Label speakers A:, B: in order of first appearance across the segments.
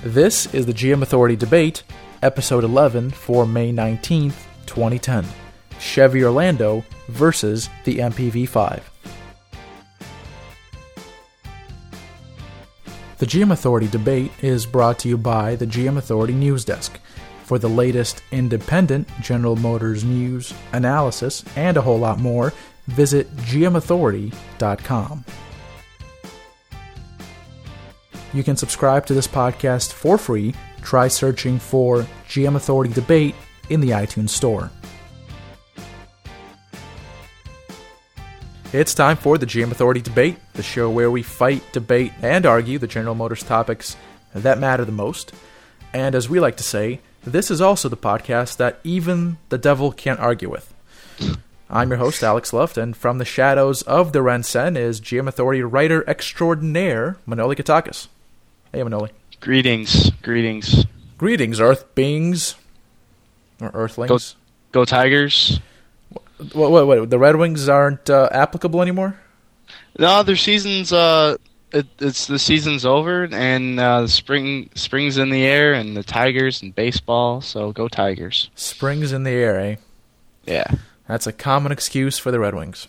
A: This is the GM Authority Debate, Episode 11 for May 19th, 2010. Chevy Orlando versus the MPV5. The GM Authority Debate is brought to you by the GM Authority News Desk. For the latest independent General Motors news, analysis, and a whole lot more, visit gmauthority.com. You can subscribe to this podcast for free. Try searching for GM Authority Debate in the iTunes Store. It's time for the GM Authority Debate, the show where we fight, debate, and argue the General Motors topics that matter the most. And as we like to say, this is also the podcast that even the devil can't argue with. I'm your host, Alex Luft, and from the shadows of the Rensen is GM Authority writer extraordinaire, Manoli Katakis. Hey, Manoli.
B: Greetings.
A: Greetings, Earth beings. Or Earthlings.
B: Go Tigers.
A: What? The Red Wings aren't applicable anymore?
B: No, their season's it's the season's over, and spring's in the air, and the Tigers and baseball. So go Tigers.
A: Spring's in the air, eh?
B: Yeah.
A: That's a common excuse for the Red Wings.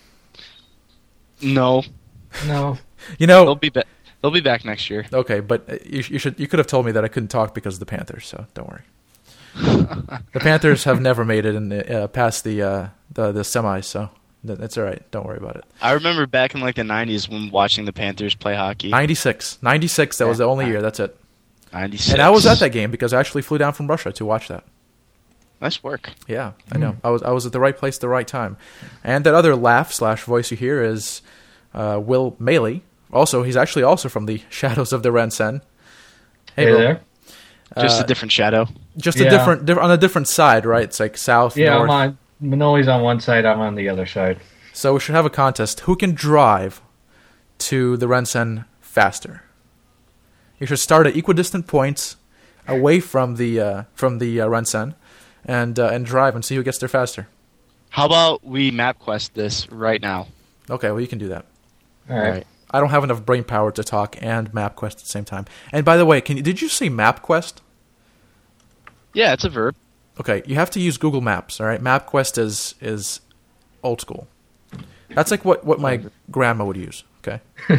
B: No.
A: You know,
B: they'll be back next year.
A: Okay, but you could have told me that I couldn't talk because of the Panthers. So don't worry. The Panthers have never made it in past the semis, so that's all right. Don't worry about it.
B: I remember back in like the 90s when watching the Panthers play hockey.
A: 96. That was the only year. That's it.
B: 96.
A: And I was at that game because I actually flew down from Russia to watch that.
B: Nice work.
A: Yeah, I know. I was at the right place at the right time. And that other laugh/voice you hear is Will Maley. Also, he's actually also from the shadows of the Rensen.
C: Hey there.
B: Just a different shadow.
A: Just a different on a different side, right? It's like south, north.
C: Manoli's on one side, I'm on the other side.
A: So we should have a contest. Who can drive to the Rensen faster? You should start at equidistant points away from the Rensen and drive and see who gets there faster. How
B: about we MapQuest this right now?
A: Okay, well, you can do that.
C: All right.
A: I don't have enough brain power to talk and MapQuest at the same time. And by the way, did you say MapQuest?
B: Yeah, it's a verb.
A: Okay, you have to use Google Maps, all right? MapQuest is old school. That's like what my grandma would use, okay?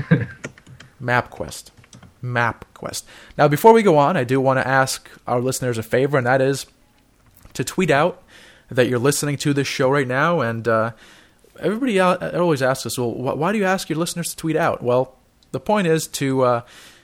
A: MapQuest. Now, before we go on, I do want to ask our listeners a favor, and that is to tweet out that you're listening to this show right now. And everybody always asks us, well, why do you ask your listeners to tweet out? Well, the point is to,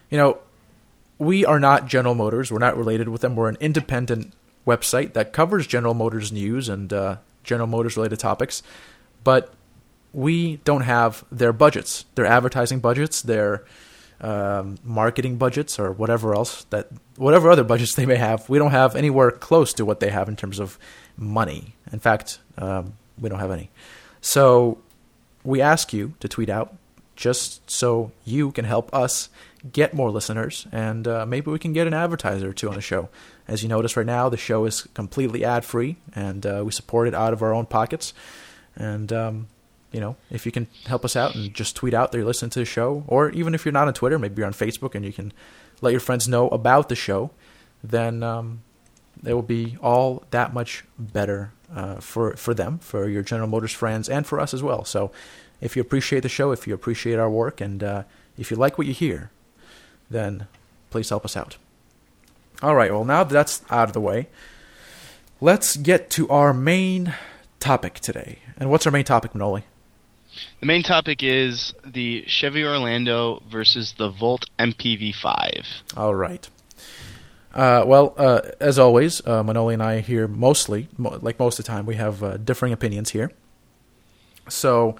A: we are not General Motors. We're not related with them. We're an independent website that covers General Motors news and General Motors related topics, but we don't have their budgets, their advertising budgets, their marketing budgets, or whatever other budgets they may have. We don't have anywhere close to what they have in terms of money. In fact, we don't have any. So we ask you to tweet out just so you can help us get more listeners, and maybe we can get an advertiser or two on the show. As you notice right now, the show is completely ad-free, and we support it out of our own pockets. And, if you can help us out and just tweet out that you're listening to the show, or even if you're not on Twitter, maybe you're on Facebook and you can let your friends know about the show, then it will be all that much better for them, for your General Motors friends, and for us as well. So if you appreciate the show, if you appreciate our work, and if you like what you hear, then please help us out. All right, well, now that that's out of the way, let's get to our main topic today. And what's our main topic, Manoli?
B: The main topic is the Chevy Orlando versus the Volt MPV5.
A: All right. As always, Manoli and I here mostly, like most of the time, we have differing opinions here. So,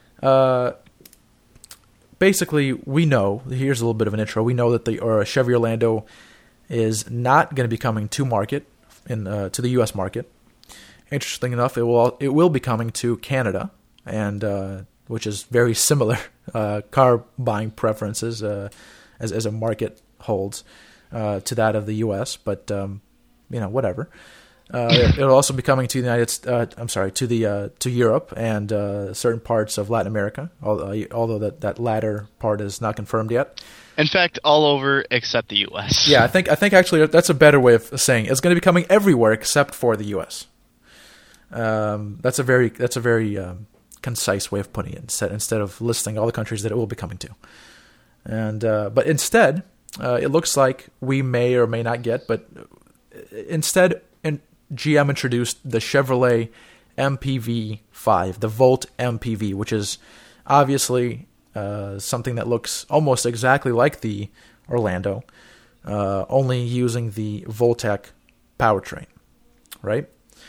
A: basically, we know, here's a little bit of an intro, we know that the Chevy Orlando is not going to be coming to market, to the U.S. market. Interesting enough, it will be coming to Canada, and which is very similar car buying preferences as a market holds to that of the U.S., but whatever. It'll also be coming to to Europe and certain parts of Latin America. Although that latter part is not confirmed yet.
B: In fact, all over except the U.S.
A: Yeah, I think actually that's a better way of saying it. It's going to be coming everywhere except for the U.S. That's a very concise way of putting it. Instead of listing all the countries that it will be coming to, and but instead, it looks like we may or may not get. But instead, GM introduced the Chevrolet MPV5, the Volt MPV, which is obviously something that looks almost exactly like the Orlando, only using the Voltec powertrain, right?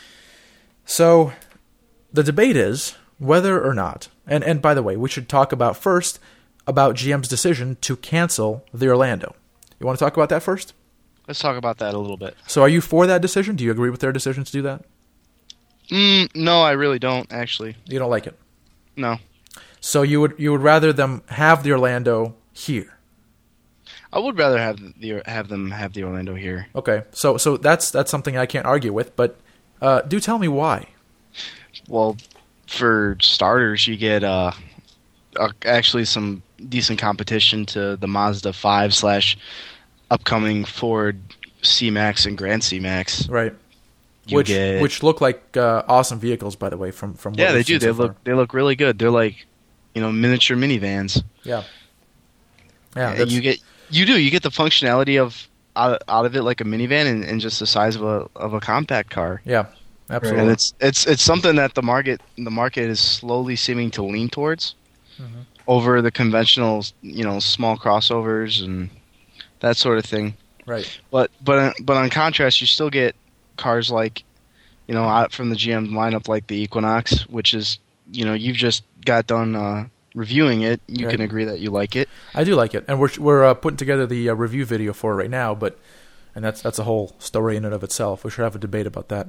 A: So the debate is whether or not, and by the way, we should talk about first about GM's decision to cancel the Orlando. You want to talk about that first?
B: Let's talk about that a little bit.
A: So are you for that decision? Do you agree with their decision to do that?
B: No, I really don't, actually.
A: You don't like it?
B: No.
A: So you would rather them have the Orlando here?
B: I would rather have them have the Orlando here.
A: Okay, so that's something I can't argue with, but do tell me why.
B: Well, for starters, you get actually some decent competition to the Mazda 5 / upcoming Ford C-Max and Grand C-Max.
A: Right. Which look like awesome vehicles, by the way. From what
B: they do. They
A: so
B: look really good. They're like, miniature minivans.
A: Yeah. Yeah.
B: You get the functionality of out of it like a minivan and just the size of a compact car.
A: Yeah. Absolutely.
B: And it's something that the market is slowly seeming to lean towards over the conventional, small crossovers and that sort of thing.
A: Right.
B: But on contrast, you still get cars like, out from the GM lineup like the Equinox, which is, you've just got done reviewing it. You can agree that you like it.
A: I do like it, and we're putting together the review video for it right now. And that's a whole story in and of itself. We should have a debate about that.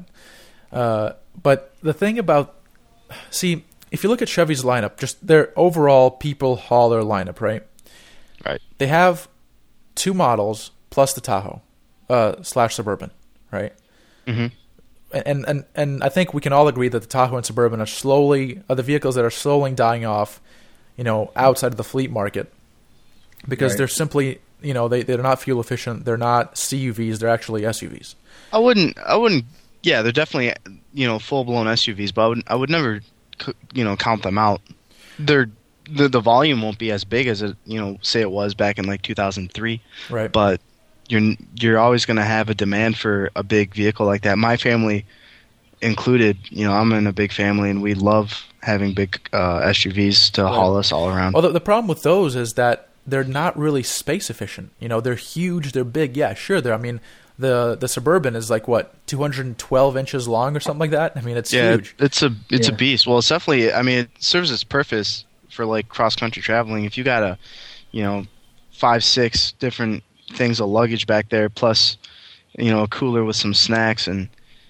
A: But the thing about, if you look at Chevy's lineup, just their overall people hauler lineup, right?
B: Right.
A: They have 2 models plus the Tahoe / Suburban, right?
B: Mm-hmm.
A: And I think we can all agree that the Tahoe and Suburban are the vehicles that are slowly dying off, outside of the fleet market, because they're simply, they're not fuel efficient. They're not CUVs. They're actually SUVs.
B: I wouldn't. Yeah, they're definitely full blown SUVs, but I would never count them out. The volume won't be as big as it say it was back in like 2003.
A: Right.
B: But you're always going to have a demand for a big vehicle like that. My family included, I'm in a big family and we love having big SUVs to haul us all around.
A: Well, the problem with those is that they're not really space efficient. They're huge, they're big. Yeah, sure. The Suburban is like what, 212 inches long or something like that. I mean, it's huge.
B: It's a beast. Well, it's definitely. I mean, it serves its purpose for like cross country traveling. If you got 5-6 different things of luggage back there, plus a cooler with some snacks and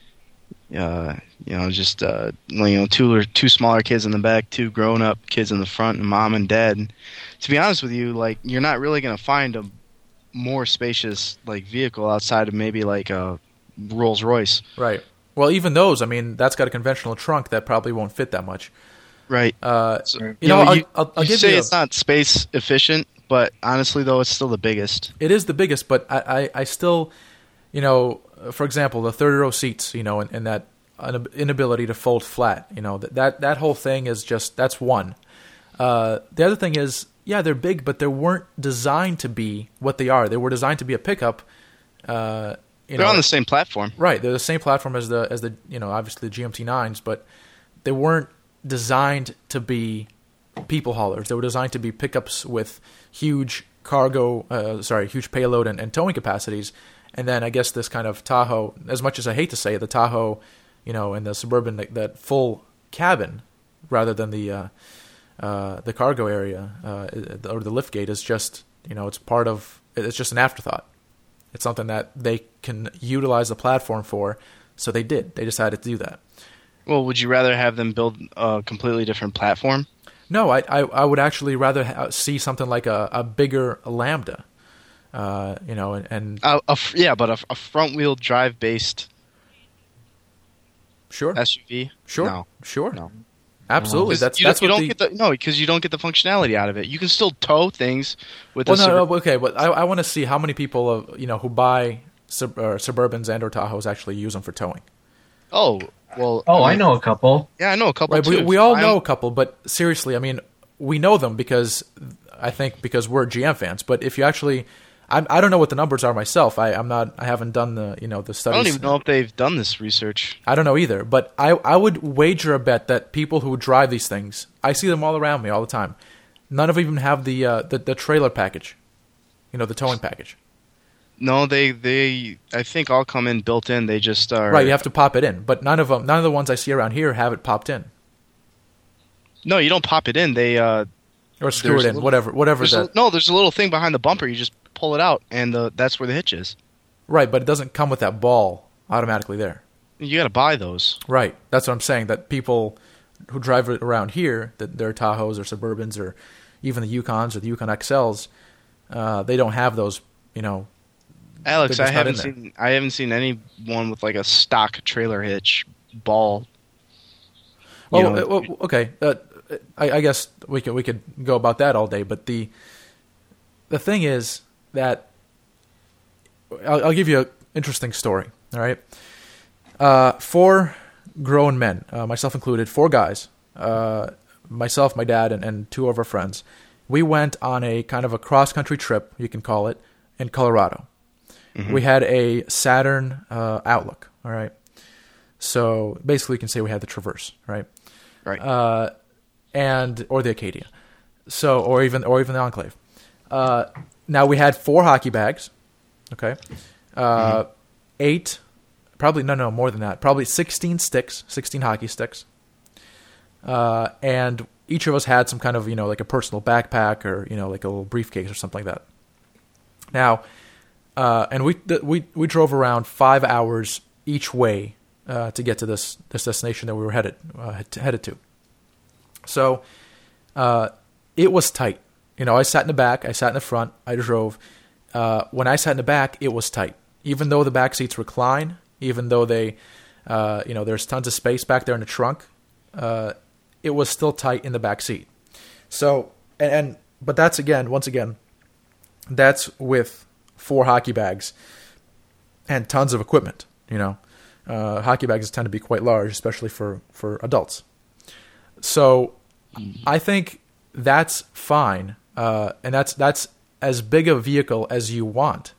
B: two smaller kids in the back, 2 grown up kids in the front, and mom and dad. And to be honest with you, like you're not really going to find a more spacious like vehicle outside of maybe like a Rolls Royce.
A: Right. Well, even those, I mean, that's got a conventional trunk that probably won't fit that much.
B: Right.
A: I'll
B: give you it's not space efficient, but honestly though, it's still the biggest.
A: It is the biggest, but I still, for example, the third row seats, and that inability to fold flat, that whole thing is just, that's one. The other thing is, yeah, they're big, but they weren't designed to be what they are. They were designed to be a pickup.
B: They're on the same platform,
A: right? They're the same platform as the obviously the GMT9s, but they weren't designed to be people haulers. They were designed to be pickups with huge huge payload and towing capacities. And then I guess this kind of Tahoe, as much as I hate to say it, the Tahoe, and the Suburban, that full cabin rather than the cargo area or the liftgate is just, it's just an afterthought. It's something that they can utilize the platform for, so they did. They decided to do that.
B: Well, would you rather have them build a completely different platform?
A: No, I would actually rather see something like a bigger Lambda, but
B: a front wheel drive based
A: Sure.
B: SUV?
A: Sure.
B: No.
A: Sure.
B: No.
A: Absolutely. That's
B: you
A: what
B: don't
A: the...
B: get because you don't get the functionality out of it. You can still tow things with
A: Well,
B: a
A: no, okay, but I want to see how many people, who buy Suburbans and or Tahoes actually use them for towing.
B: Oh, well.
C: Oh, I know a couple.
B: Yeah, I know a couple
A: Right,
B: too.
A: we all know a couple, but seriously, I mean, we know them because we're GM fans. But if you actually, I don't know what the numbers are myself. I haven't done the the studies.
B: I don't even know if they've done this research.
A: I don't know either. But I would wager a bet that people who drive these things, I see them all around me all the time. None of them even have the trailer package, the towing package.
B: No, they I think all come in built in. They just are
A: Right. You have to pop it in, but none of the ones I see around here have it popped in.
B: No, you don't pop it in. They
A: Or screw it in, whatever that.
B: there's a little thing behind the bumper. You just pull it out, and that's where the hitch is.
A: Right, but it doesn't come with that ball automatically there.
B: You got to buy those.
A: Right, that's what I'm saying. That people who drive it around here, that their Tahoes or Suburbans or even the Yukons or the Yukon XLs, they don't have those.
B: Alex,
A: they're
B: I
A: just not in
B: haven't seen anyone with like a stock trailer hitch ball.
A: Well, okay. I guess we could go about that all day, but the thing is that I'll give you an interesting story. All right, 4 grown men, myself included, 4 guys, myself, my dad, and 2 of our friends. We went on a kind of a cross country trip, you can call it, in Colorado. Mm-hmm. We had a Saturn Outlook. All right, so basically, you can say we had the Traverse, right?
B: Right.
A: Or the Acadia, or even the Enclave. Now we had 4 hockey bags, okay, 8, probably no more than that, probably 16 hockey sticks, and each of us had some kind of like a personal backpack or like a little briefcase or something like that. Now, and we drove around 5 hours each way to get to this destination that we were headed to. So it was tight. I sat in the back. I sat in the front. I drove. When I sat in the back, it was tight. Even though the back seats recline, even though they, there's tons of space back there in the trunk, it was still tight in the back seat. So, but that's once again, that's with 4 hockey bags and tons of equipment. Hockey bags tend to be quite large, especially for adults. So I think that's fine, and that's as big a vehicle as you want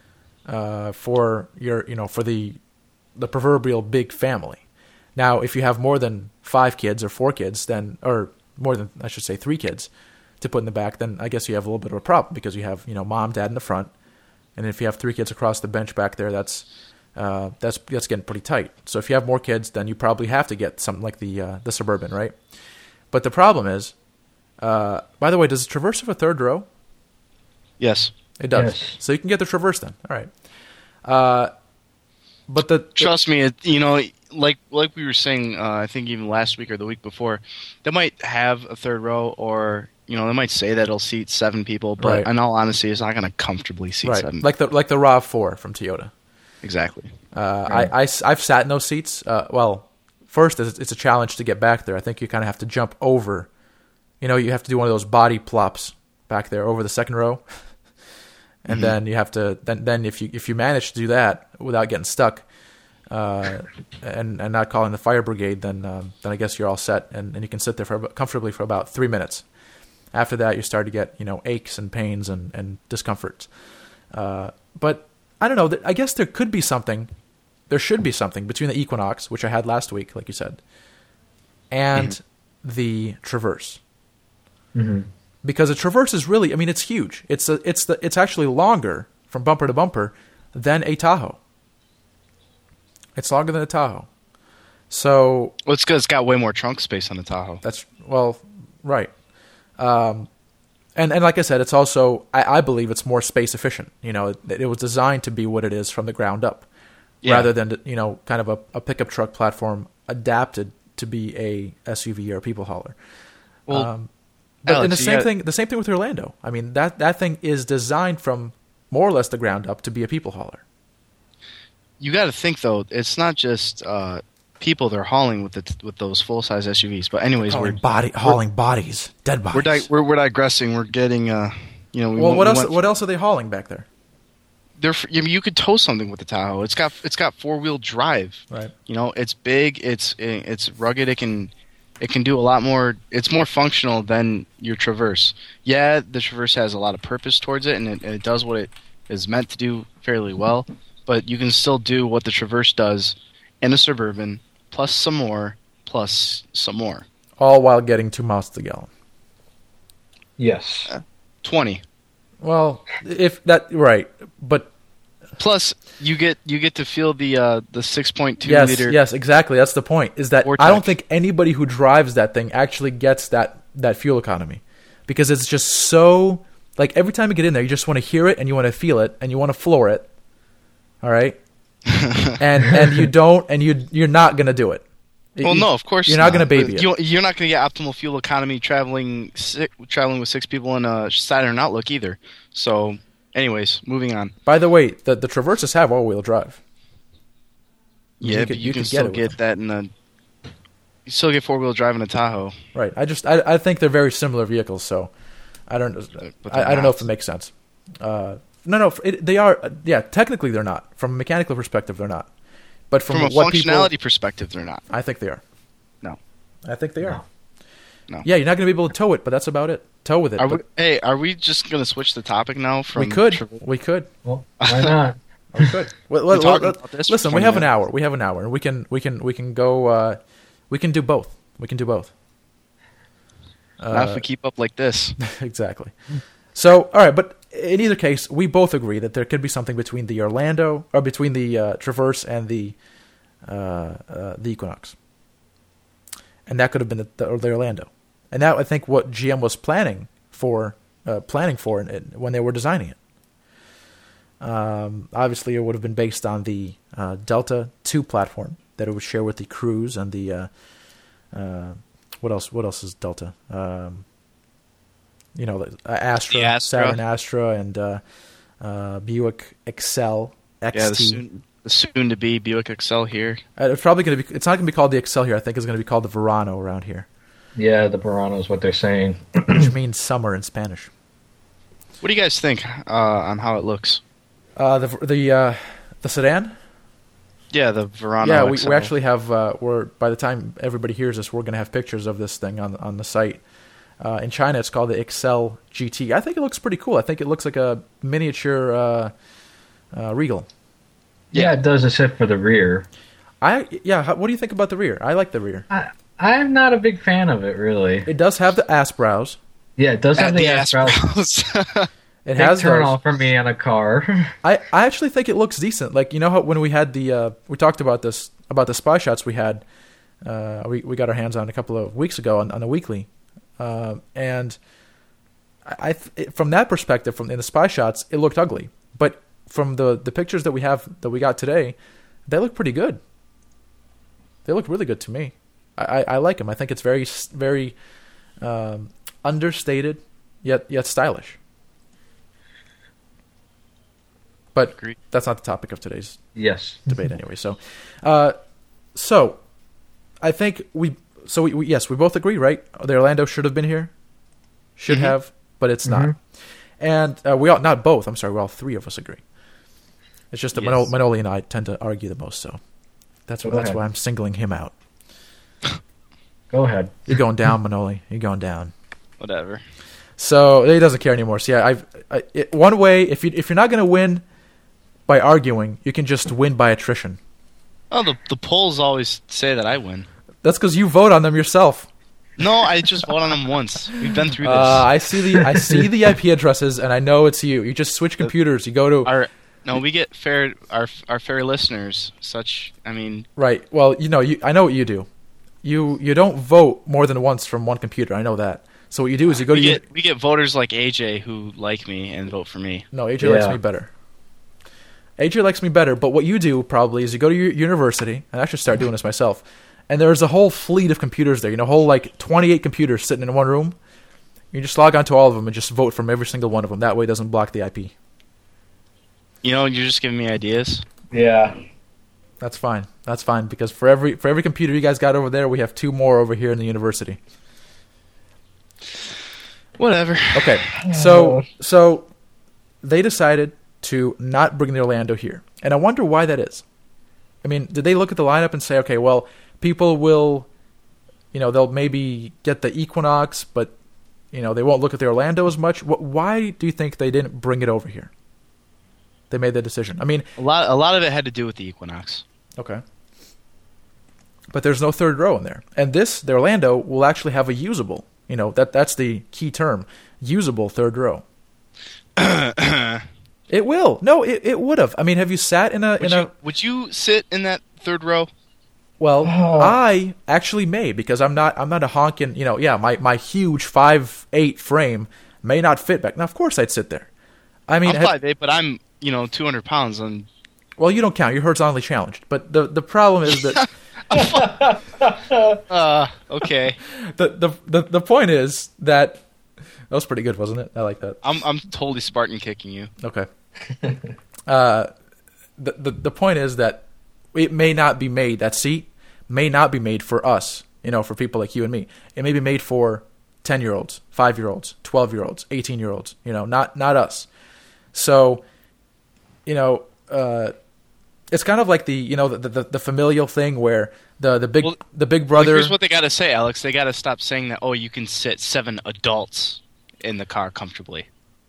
A: for your for the proverbial big family. Now, if you have more than 5 kids or 4 kids, then or more than, I should say, 3 kids to put in the back, then I guess you have a little bit of a problem because you have mom, dad in the front, and if you have 3 kids across the bench back there, that's getting pretty tight. So if you have more kids, then you probably have to get something like the Suburban, right? But the problem is, by the way, does the Traverse have a 3rd row?
B: Yes,
A: it does.
C: Yes.
A: So you can get the Traverse then. All right. But
B: trust me, like we were saying, I think even last week or the week before, they might have a 3rd row, or they might say that it'll seat 7 people, but
A: right.
B: In all honesty, it's not going to comfortably seat
A: right.
B: 7.
A: Like the RAV4 from Toyota.
B: Exactly.
A: I've sat in those seats. Well, first it's a challenge to get back there. I think you kind of have to jump over. You have to do one of those body plops back there over the 2nd row, and then you have to. Then if you manage to do that without getting stuck, and not calling the fire brigade, then I guess you're all set, and you can sit there comfortably for about 3 minutes. After that, you start to get aches and pains and discomforts. But I don't know. I guess there could be something. There should be something between the Equinox, which I had last week, like you said, and the Traverse.
C: Mm-hmm.
A: Because the Traverse is really, it's huge. It's actually longer from bumper to bumper than a Tahoe. It's longer than a Tahoe. So,
B: well, it's because it's got way more trunk space on the Tahoe.
A: Right. And like I said, it's also, I believe it's more space efficient. It was designed to be what it is from the ground up, rather than kind of a pickup truck platform adapted to be a SUV or a people hauler.
B: Well,
A: but
B: Alex,
A: the same thing with Orlando. That thing is designed from more or less the ground up to be a people hauler.
B: You got to think though, it's not just people they're hauling with those full size SUVs. But anyways,
A: hauling bodies, dead bodies.
B: We're digressing. We're getting
A: what else are they hauling back there?
B: You could tow something with the Tahoe. It's got 4-wheel drive.
A: Right.
B: It's big. It's rugged. It can do a lot more. It's more functional than your Traverse. Yeah, the Traverse has a lot of purpose towards it, and it does what it is meant to do fairly well. But you can still do what the Traverse does in a Suburban, plus some more,
A: All while getting 2 miles to the gallon.
C: Yes.
B: 20.
A: Well, if that right, but
B: plus you get to feel the 6.2 liter.
A: Yes, exactly. That's the point. Is that
B: Vortex.
A: I don't think anybody who drives that thing actually gets that fuel economy, because it's just so like every time you get in there, you just want to hear it and you want to feel it and you want to floor it. All right, and you don't, and you're not gonna do it.
B: Well, no, of course
A: you're not gonna baby it.
B: You're not gonna get optimal fuel economy traveling with 6 people in a Saturn Outlook either. So, anyways, moving on.
A: By the way, the Traverses have all-wheel drive.
B: Yeah, but you can still get that in a. You still get 4-wheel drive in a Tahoe.
A: Right. I think they're very similar vehicles, so I don't know if it makes sense. No, they are. Yeah, technically they're not. From a mechanical perspective, they're not. But from
B: a functionality perspective, they're not.
A: I think they are.
B: No.
A: I think they are.
B: No.
A: Yeah, you're not going to be able to tow it, but that's about it. Tow with it.
B: Are we just going to switch the topic now?
A: We could.
C: Well, why not?
A: We could. Listen, we have an hour. And we can go. We can do both.
B: Not if we keep up like this.
A: Exactly. So, all right, but in either case, we both agree that there could be something between the between the Traverse and the Equinox, and that could have been the Orlando, and that I think what GM was planning for when they were designing it. Obviously, it would have been based on the Delta 2 platform that it would share with the Cruze and the what else is Delta? Astra, Saturn Astra, and Buick Excel XT.
B: Yeah, the soon-to-be Buick Excel here.
A: It's probably going to be. It's not going to be called the Excel here. I think it's going to be called the Verano around here.
C: Yeah, the Verano is what they're saying,
A: which means summer in Spanish.
B: What do you guys think on how it looks?
A: The sedan.
B: Yeah, the Verano.
A: Yeah, we actually have. By the time everybody hears this, we're going to have pictures of this thing on the site. In China, it's called the Excel GT. I think it looks pretty cool. I think it looks like a miniature Regal.
C: Yeah, it does, except for the rear.
A: What do you think about the rear? I like the rear.
C: I'm not a big fan of it, really.
A: It does have the ass brows.
C: Yeah, it does have the ass brows.
A: It has
C: turn off for me on a car.
A: I actually think it looks decent. Like, you know how when we had we talked about the spy shots we had, we got our hands on a couple of weeks ago on the weekly. And from that perspective, in the spy shots, it looked ugly. But from the pictures that we got today, they look pretty good. They look really good to me. I like them. I think it's very, very understated yet stylish. But that's not the topic of today's debate anyway. So, I think we both agree, right? The Orlando should have been here, have, but it's not. And we all, not both. I'm sorry, we all three of us agree. It's just that Manoli and I tend to argue the most, so that's why I'm singling him out.
C: Go ahead.
A: You're going down, Manoli. You're going down.
B: Whatever.
A: So he doesn't care anymore. So yeah, one way, if you're not going to win by arguing, you can just win by attrition.
B: Oh, the polls always say that I win.
A: That's because you vote on them yourself.
B: No, I just vote on them once. We've been through this.
A: I see the IP addresses, and I know it's you. You just switch computers. You go to
B: we get our fair listeners.
A: Right. Well, I know what you do. You don't vote more than once from one computer. I know that. So what you do is you go
B: we get voters like AJ who like me and vote for me.
A: No, AJ likes me better. AJ likes me better, but what you do probably is you go to your university, and I should start doing this myself, and there's a whole fleet of computers there, whole 28 computers sitting in one room. You just log on to all of them and just vote from every single one of them. That way it doesn't block the IP.
B: You're just giving me ideas.
C: Yeah.
A: That's fine. That's fine because for every computer you guys got over there, we have 2 more over here in the university.
B: Whatever.
A: Okay. So they decided to not bring the Orlando here. And I wonder why that is. I mean, did they look at the lineup and say, okay, well, people will, they'll maybe get the Equinox, but, they won't look at the Orlando as much? Why do you think they didn't bring it over here? They made the decision. I mean,
B: a lot of it had to do with the Equinox.
A: Okay. But there's no third row in there. And the Orlando, will actually have a usable, that's the key term, usable third row. It will. No, it would have. I mean, have you sat in a...
B: Would you sit in that third row?
A: Well, I actually may, because I'm not a honking, my huge 5'8" frame may not fit back. Now, of course I'd sit there. I mean,
B: I'm 5'8", but I'm, 200 pounds and...
A: Well, you don't count. You're horizontally challenged. But the problem is that...
B: okay.
A: The point is that... That was pretty good, wasn't it? I like that.
B: I'm totally Spartan kicking you.
A: Okay. The point is that it may not be made, that seat may not be made for us, for people like you and me. It may be made for 10-year-olds, 5-year-olds, 12-year-olds, 18-year-olds, not us. So, it's kind of like the familial thing where the big brother.
B: Here's what they got to say, Alex. They got to stop saying that. Oh, you can sit 7 adults in the car comfortably.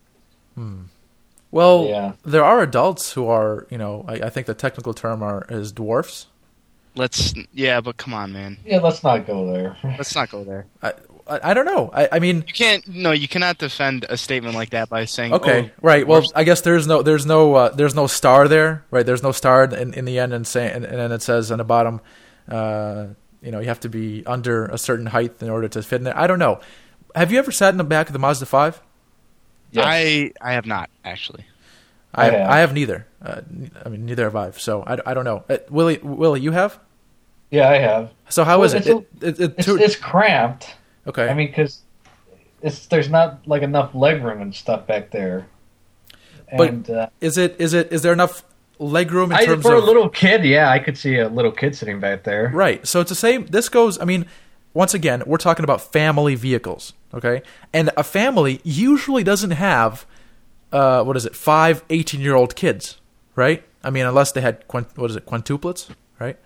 A: Well,
C: yeah.
A: There are adults who are, I think the technical term is dwarfs.
B: But come on, man.
C: Yeah, let's not go there.
B: Let's not go there.
A: I don't know. I mean,
B: you cannot defend a statement like that by saying,
A: okay, right. Well, I guess there's no star there, right? There's no star in the end, and then it says on the bottom, you have to be under a certain height in order to fit in there. I don't know. Have you ever sat in the back of the Mazda 5?
B: Yes. I have not, actually.
A: I have neither. I mean, neither have I. So I don't know. Willie, you have?
C: Yeah, I have.
A: So how is it?
C: It's cramped.
A: Okay.
C: I mean, because there's not like enough legroom and stuff back there. And,
A: but is there enough legroom in terms
C: for
A: of
C: a little kid? Yeah, I could see a little kid sitting back there.
A: Right. So it's the same. This goes. I mean, once again, we're talking about family vehicles. Okay, and a family usually doesn't have 5 18-year-old kids, right? I mean, unless they had quintuplets, right?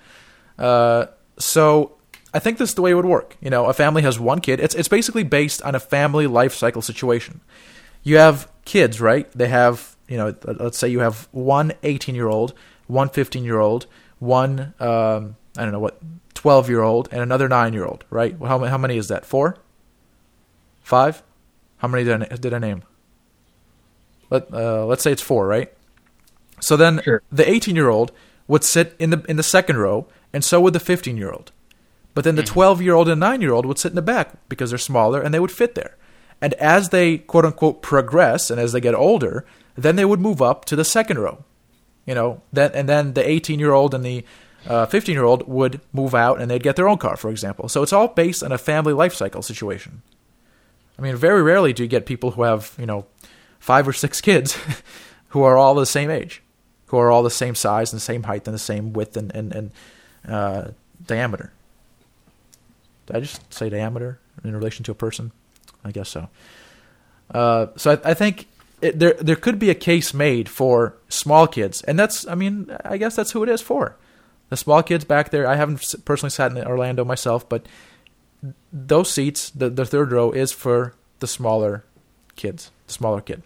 A: So I think this is the way it would work. A family has 1 kid. It's basically based on a family life cycle situation. You have kids, right? They have, let's say you have 1 18-year-old, 1 15-year-old, 1 12-year-old, and another 9-year-old, right? How many is that? 4? 5? How many did I name? Let's say it's 4, right? So then
C: Sure.
A: The 18-year-old would sit in the second row, and so would the 15-year-old. But then the 12-year-old and 9-year-old would sit in the back because they're smaller and they would fit there. And as they, quote-unquote, progress and as they get older, then they would move up to the second row. Then the 18-year-old and the 15-year-old would move out and they'd get their own car, for example. So it's all based on a family life cycle situation. I mean, very rarely do you get people who have, 5 or 6 kids who are all the same age, who are all the same size and the same height and the same width and diameter. Did I just say diameter in relation to a person? I guess so. So I think there could be a case made for small kids, and I guess that's who it is for. The small kids back there. I haven't personally sat in Orlando myself, but those seats, the third row, is for the smaller kids, the smaller kid.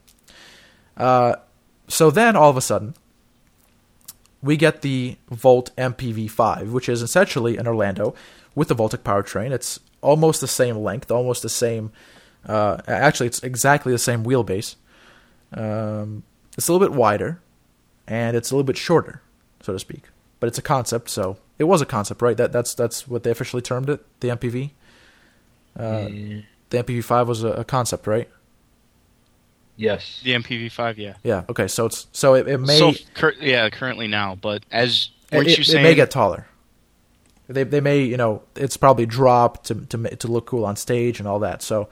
A: So then all of a sudden, we get the Volt MPV5, which is essentially an Orlando with the Voltic powertrain. It's almost the same length, almost the same. Actually, it's exactly the same wheelbase. It's a little bit wider, and it's a little bit shorter, so to speak. But it's a concept, so it was a concept, right? That's what they officially termed it, the MPV. The MPV5 was a concept, right?
C: Yes.
B: The MPV5, yeah.
A: Yeah. Okay. So it may.
B: Currently now, but weren't you saying
A: it may get taller. They may, it's probably dropped to look cool on stage and all that. So,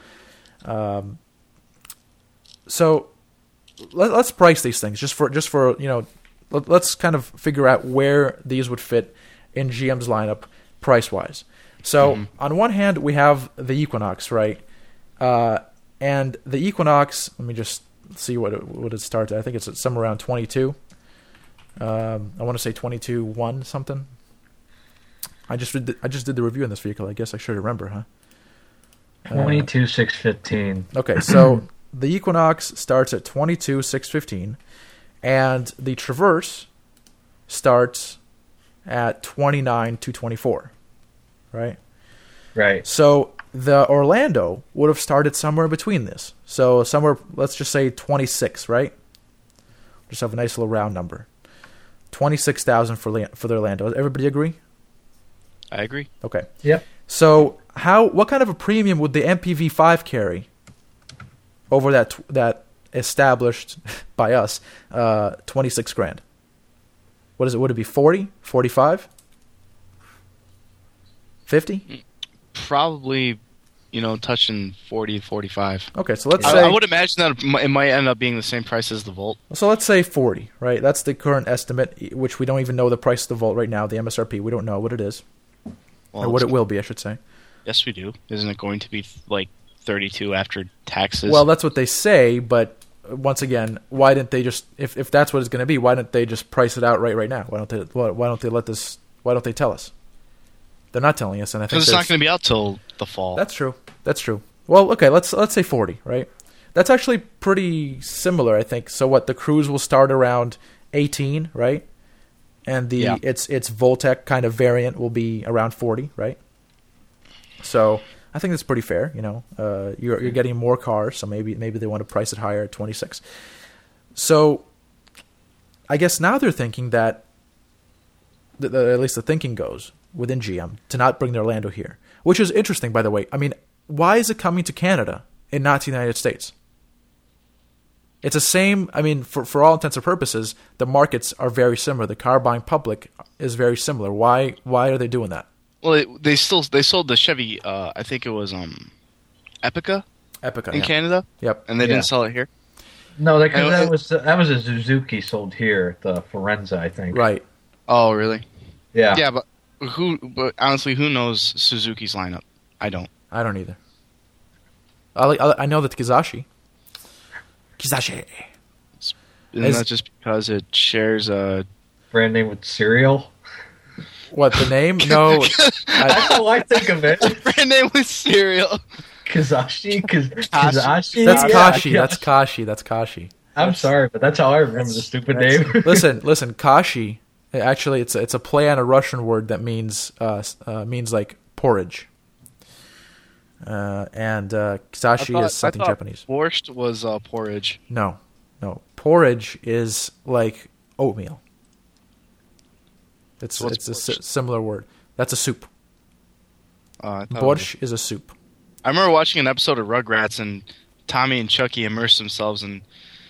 A: let's price these things just for let's kind of figure out where these would fit in GM's lineup price wise. So on one hand, we have the Equinox, right? And the Equinox, let me just see what it starts at. I think it's somewhere around 22. I want to say 22.1 something. I just did the review on this vehicle. I guess I should remember, huh?
C: 22,615.
A: Okay, so the Equinox starts at 22,615, and the Traverse starts at 29,224. Right?
C: Right.
A: So the Orlando would have started somewhere between this. So somewhere, let's just say 26, right? Just have a nice little round number. 26,000 for the Orlando. Everybody agree?
B: I agree.
A: Okay.
C: Yep.
A: So what kind of a premium would the MPV5 carry over that established by us 26 grand? What is it? Would it be 40, 45, 50?
B: Probably, touching 40, 45.
A: Okay, so let's
B: I
A: say
B: would imagine that it might end up being the same price as the Volt.
A: So let's say 40, right? That's the current estimate, which we don't even know the price of the Volt right now, the MSRP. We don't know what it is.
B: Well,
A: Or what it will be, I should say.
B: Yes, we do. Isn't it going to be like 32 after taxes?
A: Well, that's what they say, but once again, why didn't they just, if that's what it's going to be, why didn't they just price it out right now? Why don't they tell us? They're not telling us, and I think
B: because it's not going to be out till the fall.
A: That's true. Well, okay, let's say 40, right? That's actually pretty similar, I think. So what, the Cruise will start around 18, right? And its Voltec kind of variant will be around 40, right? So I think that's pretty fair. You're getting more cars, so maybe they want to price it higher at 26. So I guess now they're thinking that, at least the thinking goes within GM, to not bring the Orlando here, which is interesting, by the way. I mean, why is it coming to Canada and not to the United States? It's the same. I mean, for all intents and purposes, the markets are very similar. The car buying public is very similar. Why are they doing that?
B: Well, they sold the Chevy. I think it was Epica in Canada.
A: Yep,
B: and they didn't sell it here.
C: No, because that was a Suzuki sold here, the Forenza, I think.
A: Right.
B: Oh, really?
C: Yeah.
B: Yeah, but honestly, who knows Suzuki's lineup? I don't.
A: I don't either. I know that Kizashi.
B: Isn't that just because it shares a
C: brand name with cereal?
A: What, the name? No.
C: That's how I think of it.
B: Brand name with cereal.
C: Kizashi? Kizashi?
A: That's Kashi.
C: Yeah.
A: That's Kashi.
C: I'm sorry, but that's how I remember the stupid name.
A: Listen, Kashi. Actually, it's a play on a Russian word that means like porridge. And Kizashi is something Japanese.
B: Borscht was porridge.
A: No. Porridge is like oatmeal. It's a similar word. That's a soup. Borscht is a soup.
B: I remember watching an episode of Rugrats, and Tommy and Chucky immersed themselves in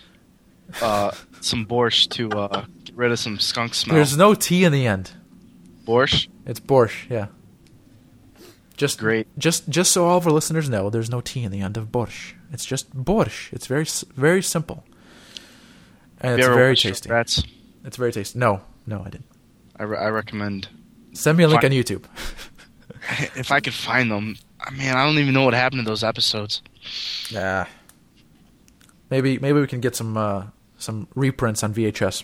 B: some borscht to get rid of some skunk smell.
A: There's no T in the end.
B: Borscht?
A: It's borscht, yeah.
B: Great.
A: Just so all of our listeners know, there's no T in the end of borscht. It's just borscht. It's very, very simple. And it's very tasty.
B: Rugrats?
A: It's very tasty. No, I didn't.
B: I recommend.
A: Send me a link on YouTube.
B: If I could find them. Man, I don't even know what happened to those episodes.
A: Yeah. Maybe we can get some reprints on VHS.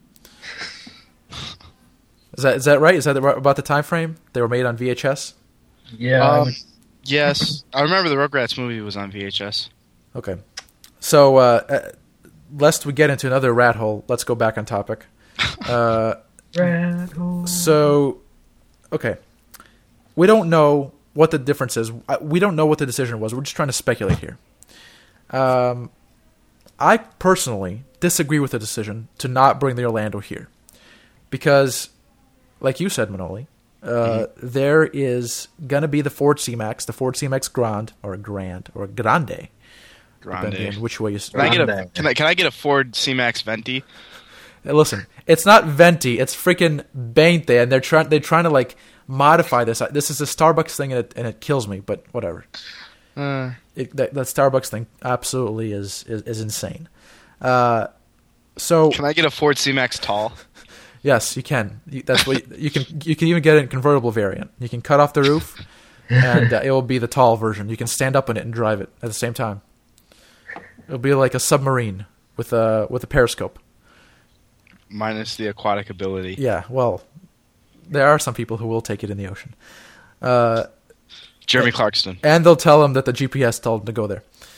A: Is that right? Is that about the time frame? They were made on VHS?
C: Yeah.
B: Yes. I remember the Rugrats movie was on VHS.
A: Okay. So, lest we get into another rat hole, let's go back on topic.
C: Rat hole.
A: So, okay. We don't know what the difference is. We don't know what the decision was. We're just trying to speculate here. I personally disagree with the decision to not bring the Orlando here. Because, like you said, Manoli, there is going to be the Ford C-Max, the Ford C-Max Grande.
B: Grande.
A: Which way you
B: can I get a Ford C-Max Venti?
A: Listen, it's not Venti, it's freaking Bente, and they're trying to like modify this. This is a Starbucks thing, and it kills me, but whatever. That Starbucks thing absolutely is insane. So
B: Can I get a Ford C-Max tall?
A: yes, you can. That's what you can. You can even get it in convertible variant. You can cut off the roof, and it will be the tall version. You can stand up in it and drive it at the same time. It'll be like a submarine with a periscope.
B: Minus the aquatic ability.
A: Yeah, well, there are some people who will take it in the ocean.
B: Jeremy Clarkson.
A: And they'll tell them that the GPS told them to go there.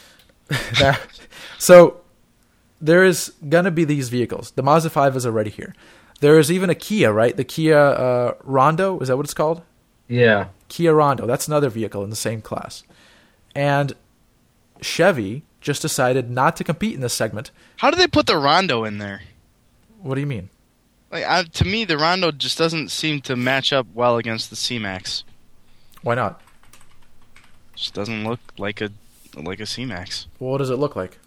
A: So there is going to be these vehicles. The Mazda 5 is already here. There is even a Kia, right? The Kia Rondo, is that what it's called?
C: Yeah.
A: Kia Rondo. That's another vehicle in the same class. And Chevy just decided not to compete in this segment.
B: How do they put the Rondo in there?
A: What do you mean?
B: Like, to me, the Rondo just doesn't seem to match up well against the C-Max.
A: Why not?
B: Just doesn't look like a C-Max.
A: Well, what does it look like?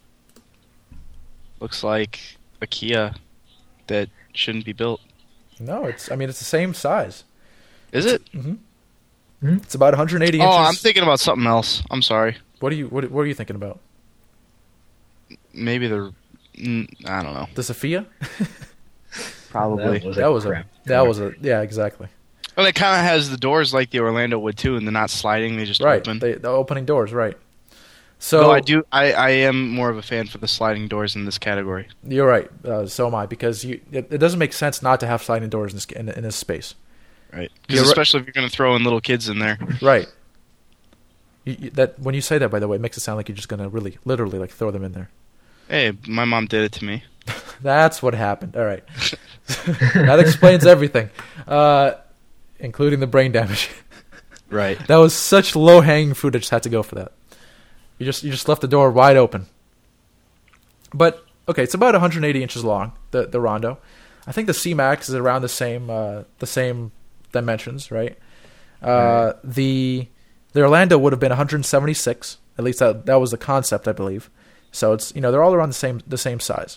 B: Looks like a Kia that shouldn't be built.
A: No, it's the same size.
B: Is it?
A: Mm-hmm. It's about 180 inches.
B: Oh, I'm thinking about something else. I'm sorry.
A: What are you thinking about?
B: Maybe I don't know.
A: The Sophia?
B: Probably.
A: That was a yeah, exactly.
B: Well, it kind of has the doors like the Orlando would too, and they're not sliding; they just open.
A: The opening doors, right? So
B: I am more of a fan for the sliding doors in this category.
A: You're right. So am I, because it doesn't make sense not to have sliding doors in this space.
B: Right. Because especially if you're going to throw in little kids in there.
A: Right. That when you say that, by the way, it makes it sound like you're just going to really, literally, like throw them in there.
B: Hey, my mom did it to me.
A: That's what happened. All right. That explains everything, including the brain damage.
B: Right.
A: That was such low-hanging fruit. I just had to go for that. You just left the door wide open. But okay, it's about 180 inches long. The Rondo. I think the C-Max is around the same dimensions, right? The Orlando would have been 176. At least that was the concept, I believe. So it's they're all around the same size.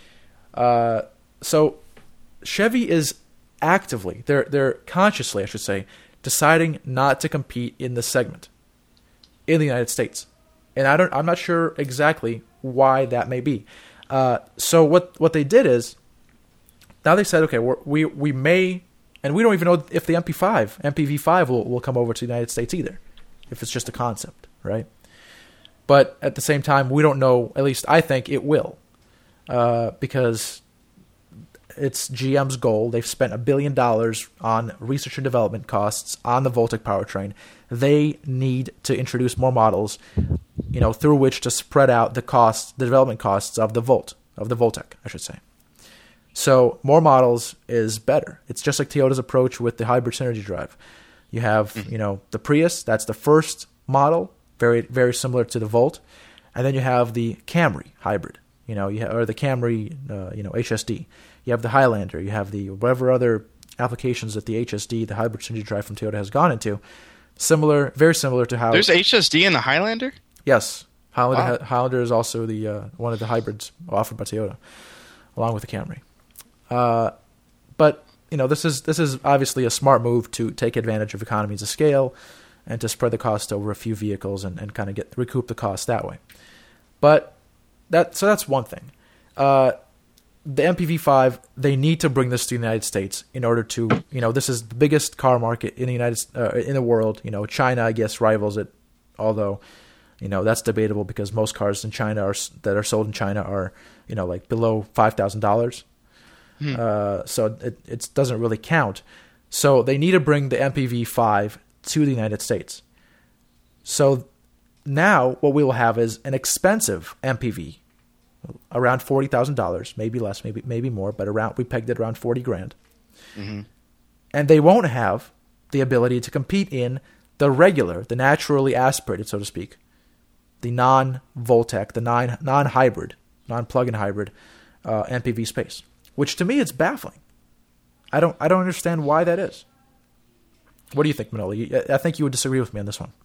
A: So Chevy is actively, they're consciously, I should say, deciding not to compete in this segment in the United States. And I'm not sure exactly why that may be. So what they did is, now they said, okay, we may, and we don't even know if the MPV5 will come over to the United States either, if it's just a concept, right? But at the same time, we don't know, at least I think it will, because it's GM's goal. They've spent $1 billion on research and development costs on the Voltec powertrain. They need to introduce more models, through which to spread out the development costs of the Voltec, I should say. So more models is better. It's just like Toyota's approach with the hybrid synergy drive. You have, the Prius. That's the first model, very, very similar to the Volt, and then you have the Camry hybrid. Or the Camry, HSD. You have the Highlander. You have the whatever other applications that the HSD, the hybrid synergy drive from Toyota, has gone into. Very similar to how
B: there's HSD in the Highlander.
A: Yes, Highlander.
B: Wow.
A: Highlander is also the one of the hybrids offered by Toyota, along with the Camry. But this is obviously a smart move to take advantage of economies of scale and to spread the cost over a few vehicles and kind of recoup the cost that way. But that's one thing. The MPV5, they need to bring this to the United States in order to, this is the biggest car market in the in the world. China, I guess, rivals it, although, that's debatable because most cars in China that are sold in China are, like below $5,000. So it doesn't really count. So they need to bring the MPV5 to the United States. So now what we will have is an expensive MPV, around $40,000, maybe less, maybe more, but we pegged it around $40,000.
B: Mm-hmm. And
A: they won't have the ability to compete in the naturally aspirated, so to speak, the non-Voltec, the non-hybrid, non-plug-in hybrid MPV space. Which to me is baffling. I don't understand why that is. What do you think, Manolo? I think you would disagree with me on this one.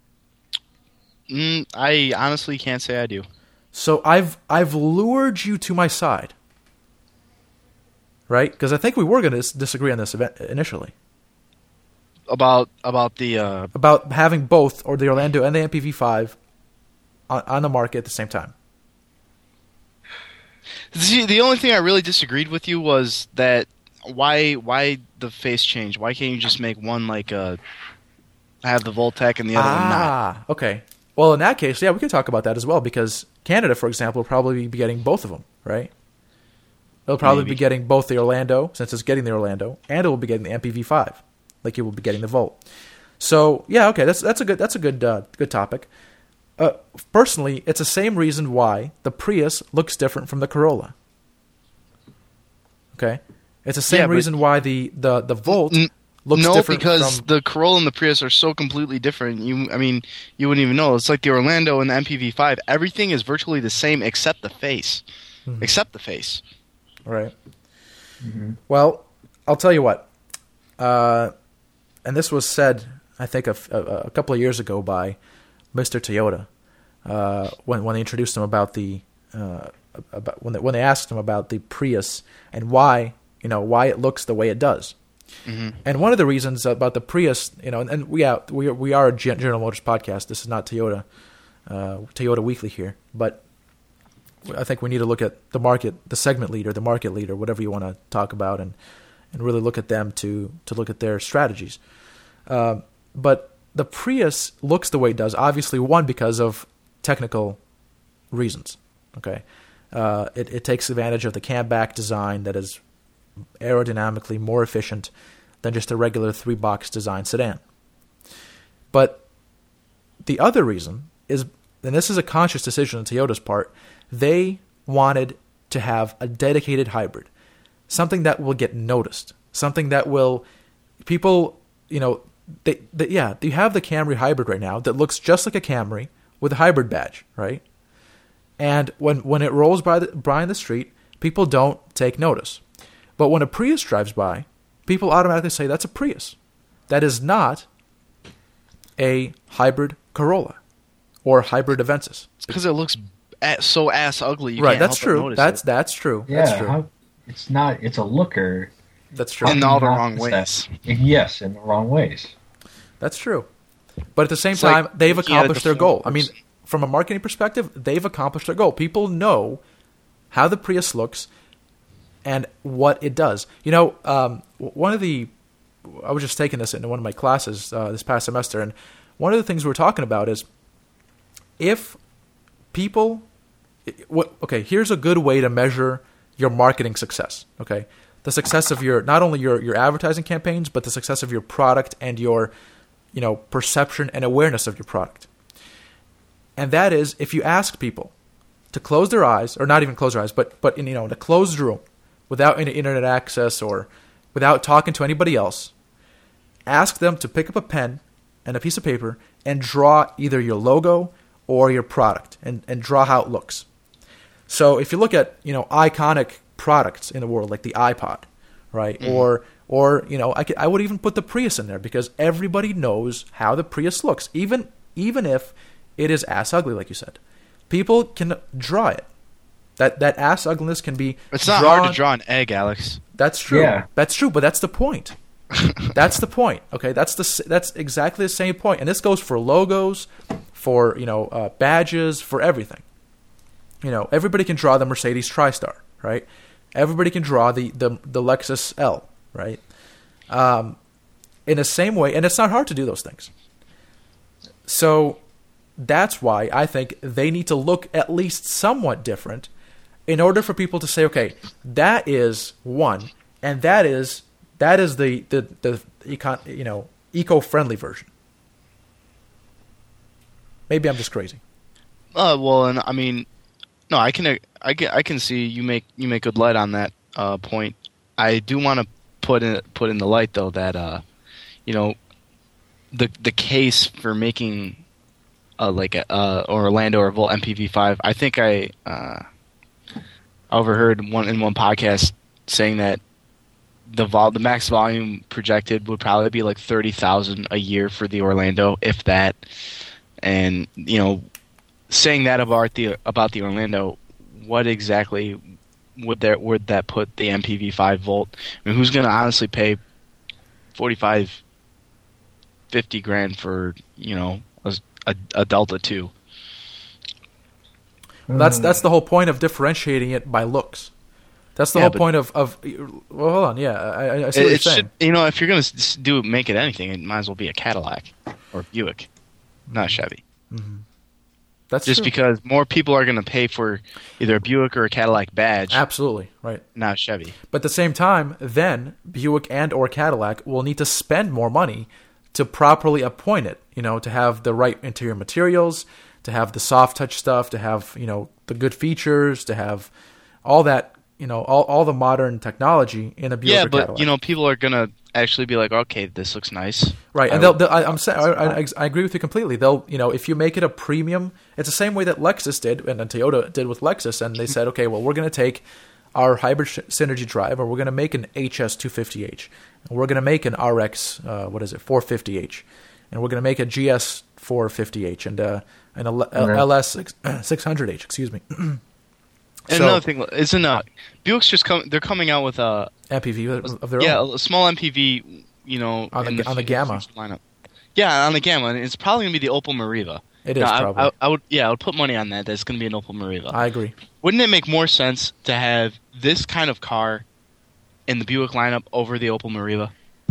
B: I honestly can't say I do.
A: So I've lured you to my side, right? Because I think we were going to disagree on this event initially.
B: About
A: having both, or the Orlando and the MPV5 on the market at the same time.
B: See, the only thing I really disagreed with you was that why the face change? Why can't you just make one like have the Voltec and the other one not?
A: Okay. Well, in that case, yeah, we could talk about that as well because Canada, for example, will probably be getting both of them, right? It'll probably be getting both the Orlando, since it's getting the Orlando, and it will be getting the MPV5, like it will be getting the Volt. So yeah, okay, that's a good topic. Personally, it's the same reason why the Prius looks different from the Corolla. Okay, it's the same reason why the Volt looks different.
B: Because the Corolla and the Prius are so completely different. You wouldn't even know. It's like the Orlando and the MPV5. Everything is virtually the same except the face. Except the face.
A: Right. Mm-hmm. Well, I'll tell you what. And this was said, I think, a couple of years ago by Mr. Toyota when they introduced him about when they asked him about the Prius and why it looks the way it does. Mm-hmm. And one of the reasons about the Prius, and we are a General Motors podcast. This is not Toyota Weekly here, but I think we need to look at the market, the segment leader, the market leader, whatever you want to talk about, and really look at them to look at their strategies. But the Prius looks the way it does, obviously, one, because of technical reasons. Okay, it takes advantage of the cam-back design that is aerodynamically more efficient than just a regular 3-box design sedan. But the other reason is, and this is a conscious decision on Toyota's part, they wanted to have a dedicated hybrid, something that will get noticed, something that will people, you have the Camry hybrid right now that looks just like a Camry with a hybrid badge, right? And when it rolls by the street, people don't take notice. But when a Prius drives by, people automatically say that's a Prius. That is not a hybrid Corolla or hybrid Avensis.
B: It's because it looks so ass ugly.
A: Right, that's true. That's true.
C: Yeah,
A: that's true.
C: It's not. It's a looker.
A: That's true.
B: In all the wrong ways.
C: Yes, in the wrong ways.
A: That's true. But at the same time, they've accomplished their goal. I mean, from a marketing perspective, they've accomplished their goal. People know how the Prius looks and what it does. I was just taking this into one of my classes this past semester, and one of the things we're talking about is if people, here's a good way to measure your marketing success. Okay, the success of not only your advertising campaigns, but the success of your product and your, perception and awareness of your product. And that is, if you ask people to close their eyes, or not even close their eyes, but in a closed room, without any internet access or without talking to anybody else, ask them to pick up a pen and a piece of paper and draw either your logo or your product and draw how it looks. So if you look at, iconic products in the world like the iPod, right? Mm-hmm. Or I would even put the Prius in there because everybody knows how the Prius looks, even if it is ass ugly, like you said. People can draw it. That ass ugliness can be.
B: It's not hard to draw an egg, Alex.
A: That's true.
C: Yeah.
A: That's true, but that's the point. That's the point. Okay, that's exactly the same point, and this goes for logos, for badges, for everything. Everybody can draw the Mercedes TriStar, right? Everybody can draw the Lexus L, right? In the same way, and it's not hard to do those things. So that's why I think they need to look at least somewhat different in order for people to say, okay, that is one, and that is the eco-friendly version. Maybe I'm just crazy.
B: Well, and I mean, no, I can see you make good light on that point. I do want to put in the light though that the case for making like a Orlando or Volt MPV5. I think I overheard in one podcast saying that the max volume projected would probably be like 30,000 a year for the Orlando, if that. And saying that about the Orlando, what exactly would that put the MPV5 Volt? I mean, who's going to honestly pay $45,000, $50,000 for a Delta 2?
A: That's the whole point of differentiating it by looks. That's the whole point of. Well, hold on. Yeah, I see what you're saying.
B: If you're gonna make it anything, it might as well be a Cadillac or Buick, not Chevy.
A: Mm-hmm. That's
B: just
A: true.
B: because more people are gonna pay for either a Buick or a Cadillac badge.
A: Absolutely right.
B: Not Chevy.
A: But at the same time, then Buick and or Cadillac will need to spend more money to properly appoint it. To have the right interior materials, to have the soft touch stuff, to have the good features, to have all that. All the modern technology in a Buick or Cadillac.
B: Yeah, but people are gonna actually be like, okay, this looks nice,
A: right? And I agree with you completely. They'll, if you make it a premium, it's the same way that Lexus did and Toyota did with Lexus, and they said, okay, well, we're gonna take our hybrid Synergy drive, or we're gonna make an HS 250H, and we're gonna make an RX 450H, and we're gonna make a GS 450H, and an LS 600H. Excuse me.
B: And another thing isn't Buick's just they're coming out with a
A: MPV of their own.
B: Yeah, a small MPV,
A: on the Gamma
B: lineup. Yeah, on the Gamma, and it's probably gonna be the Opel Meriva.
A: It is probably.
B: I would put money on that. That's gonna be an Opel Meriva.
A: I agree.
B: Wouldn't it make more sense to have this kind of car in the Buick lineup over the Opel Meriva?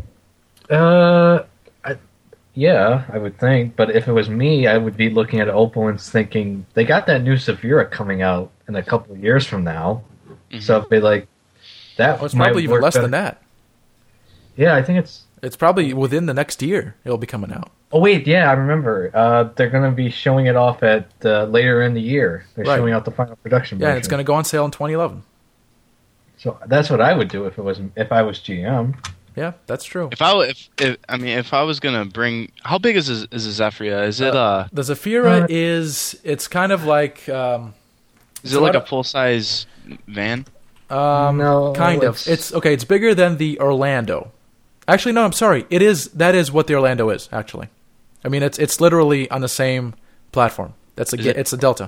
C: Yeah, I would think. But if it was me, I would be looking at Opel and thinking, they got that new Zafira coming out in a couple of years from now. Mm-hmm. So I'd be like, that
A: it's probably even less than that.
C: Yeah, I think
A: it's probably within the next year it'll be coming out.
C: Oh, wait, yeah, I remember. They're going to be showing it off at later in the year. They're showing out the final production version.
A: Yeah, and it's going to go on sale in 2011. So
C: that's what I would do if I was GM.
A: Yeah, that's true.
B: If I was gonna bring, how big is a Zafira? Is it
A: the Zafira it's kind of like
B: is it like a full size van?
C: No,
A: kind of. It's okay. It's bigger than the Orlando. Actually, no. I'm sorry. That is what the Orlando is. Actually, I mean it's literally on the same platform. It's a Delta.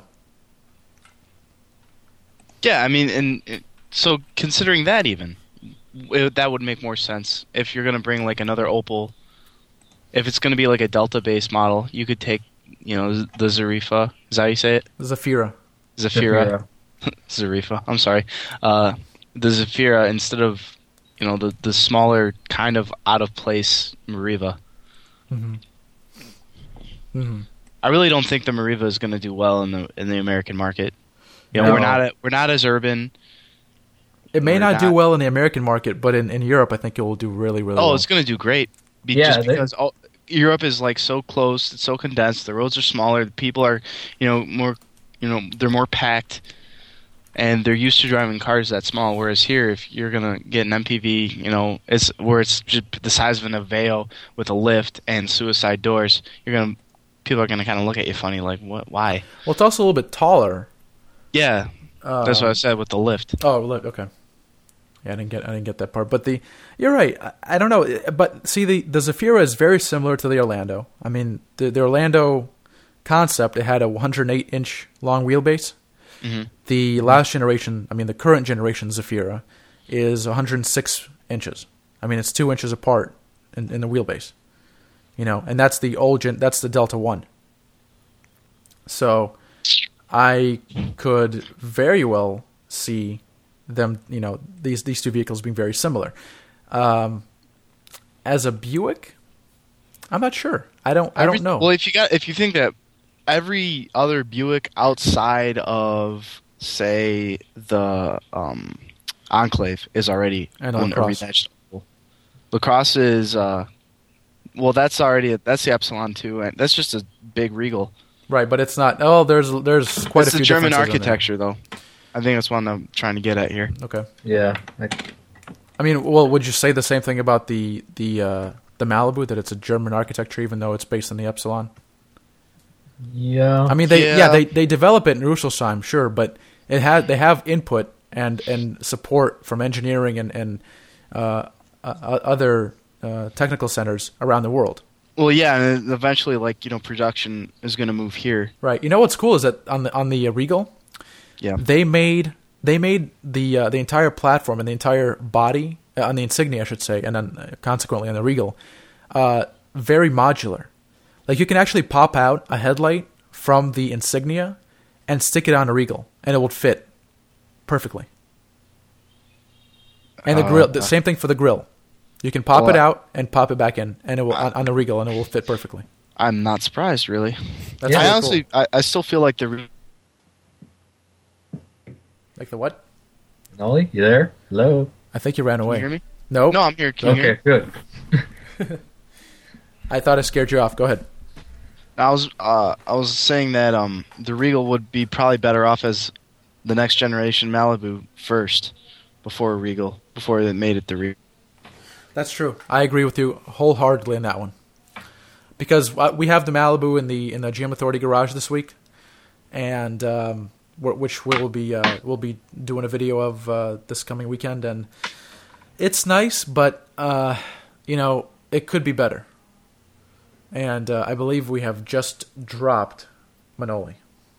B: Yeah, I mean, so considering that even. That would make more sense if you're going to bring like another Opel. If it's going to be like a Delta-based model, you could take, the Zarifa. Is that how you say it?
A: Zafira.
B: Zarifa. I'm sorry. The Zafira instead of, the smaller kind of out of place Meriva.
A: Mm-hmm. Mm-hmm.
B: I really don't think the Meriva is going to do well in the American market. We're not as urban.
A: It may not do well in the American market, but in Europe, I think it will do really, really well.
B: Oh, it's going to do great. Because Europe is like so close, it's so condensed. The roads are smaller. The people are, more, they're more packed, and they're used to driving cars that small. Whereas here, if you're going to get an MPV, it's just the size of an Aveo with a lift and suicide doors. People are going to kind of look at you funny, like, what? Why?
A: Well, it's also a little bit taller.
B: Yeah, that's what I said with the lift.
A: Oh, look, okay. Yeah, I didn't get that part, but you're right. I don't know, but see, the Zafira is very similar to the Orlando. I mean, the Orlando concept, it had a 108-inch long wheelbase.
B: Mm-hmm.
A: The last generation, the current generation Zafira, is 106 inches. I mean, it's 2 inches apart in the wheelbase. And that's that's the Delta One. So, I could very well see them, these two vehicles being very similar. As a Buick, I'm not sure. I don't know.
B: Well, if you think that every other Buick outside of, say, the Enclave is already
A: LaCrosse.
B: LaCrosse is that's the Epsilon too, and that's just a big Regal.
A: Right, but it's not. Oh, there's quite a few.
B: It's the German architecture, though. I think that's one I'm trying to get at here.
A: Okay.
C: Yeah.
A: Would you say the same thing about the Malibu, that it's a German architecture, even though it's based on the Epsilon?
C: Yeah.
A: They develop it in Rüsselsheim, sure, but they have input and support from engineering and other technical centers around the world.
B: Well, yeah, and eventually, production is going to move here.
A: Right. What's cool is that on the Regal,
B: yeah,
A: they made the entire platform and the entire body on the Insignia, I should say, and then consequently on the Regal, very modular. Like, you can actually pop out a headlight from the Insignia and stick it on a Regal, and it will fit perfectly. And the grill, the same thing for the grill. You can pop it out and pop it back in, and it will on the Regal, and it will fit perfectly.
B: I'm not surprised, really.
A: That's
B: I
A: really
B: honestly,
A: cool.
B: I still feel like
A: Like the what?
C: Nolly, you there? Hello.
A: I think you ran
B: Can
A: away.
B: you hear me?
A: No,
B: No, I'm here. Can you hear
C: Okay,
B: me?
C: good.
A: I thought I scared you off. Go ahead.
B: I was saying that the Regal would be probably better off as the next generation Malibu first, before Regal, before it made it the Regal.
A: That's true. I agree with you wholeheartedly on that one. Because we have the Malibu in the GM Authority garage this week, and which we'll be doing a video of this coming weekend, and it's nice, but it could be better. And I believe we have just dropped Manoli.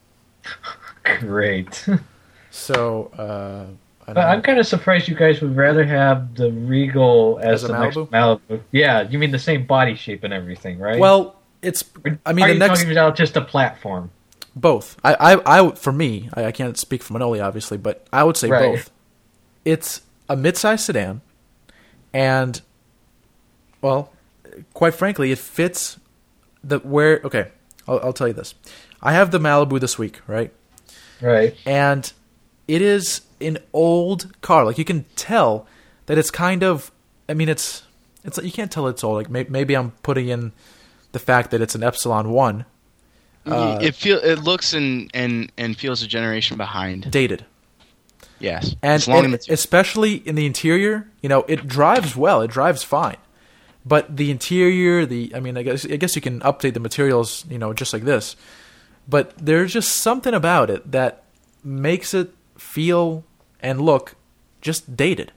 C: Great.
A: So
C: But I'm kind of surprised you guys would rather have the Regal as
A: a
C: the next
A: Malibu?
C: Malibu. Yeah, you mean the same body shape and everything, right?
A: well, it's. I mean,
C: are
A: the
C: you
A: next
C: talking about just a platform?
A: both. I for me, I can't speak for Manoli obviously, but I would say
C: Right.
A: both. It's a midsize sedan, and well, quite frankly, it fits Okay, I'll tell you this. I have the Malibu this week, right?
C: Right.
A: And it is an old car. Like, you can tell that it's kind of. I mean, it's you can't tell it's old. Like, maybe I'm putting in the fact that it's an Epsilon 1.
B: It looks and feels a generation behind.
A: Dated.
B: Yes,
A: And,
B: it's long
A: and especially in the interior, it drives well. It drives fine. But the interior, I guess you can update the materials, just like this. But there's just something about it that makes it feel and look just dated.